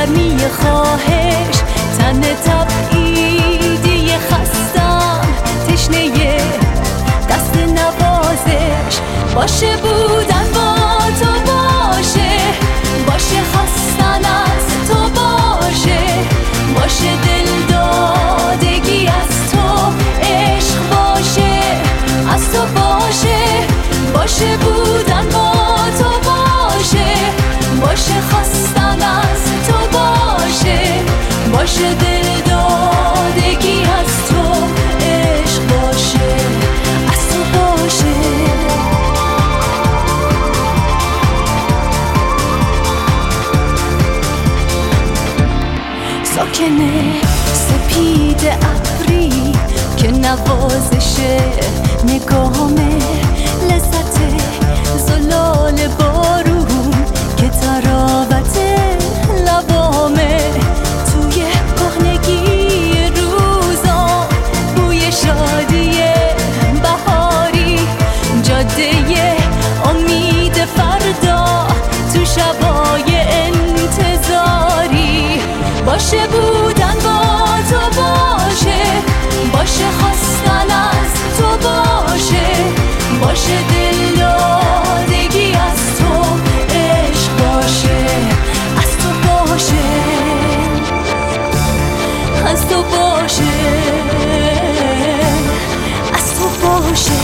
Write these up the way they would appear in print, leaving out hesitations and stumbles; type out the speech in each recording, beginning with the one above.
گرمی خواهش، تن تبعیدی خستم، تشنه دست نوازش. باشه بودن با تو باشه، باشه خواستن از تو باشه، باشه دل دادگی از تو، عشق باشه از تو باشه. باشه بودن با تو باشه، باشه خواستن از تو باشه، باشه دل دادگی از تو، عشق باشه از تو باشه. ساکنه سپید ابری که نوازش نگاهمه، لذت زلال بارون که تراوت لبامه، توی کهنگی روزا بوی شادی بهاری، جاده امید فردا تو شبای انتظاری. باشه بودن با تو باشه، باشه خواستن از تو باشه، باشه دل دادگی از تو، عشق باشه از تو باشه، از تو باشه، از تو باشه.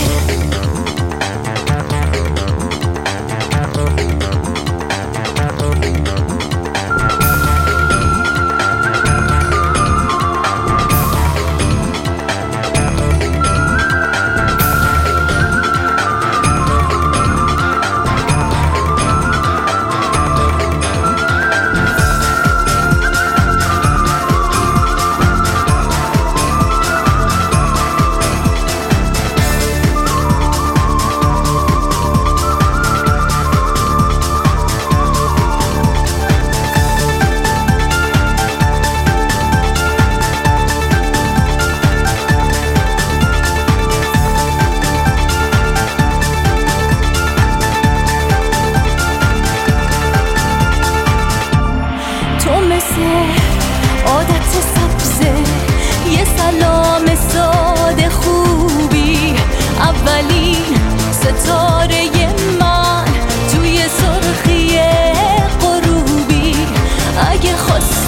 عادت سبزه یه سلام ساده خوبی، اولین ستاره من توی سرخی غروبی. اگه خواست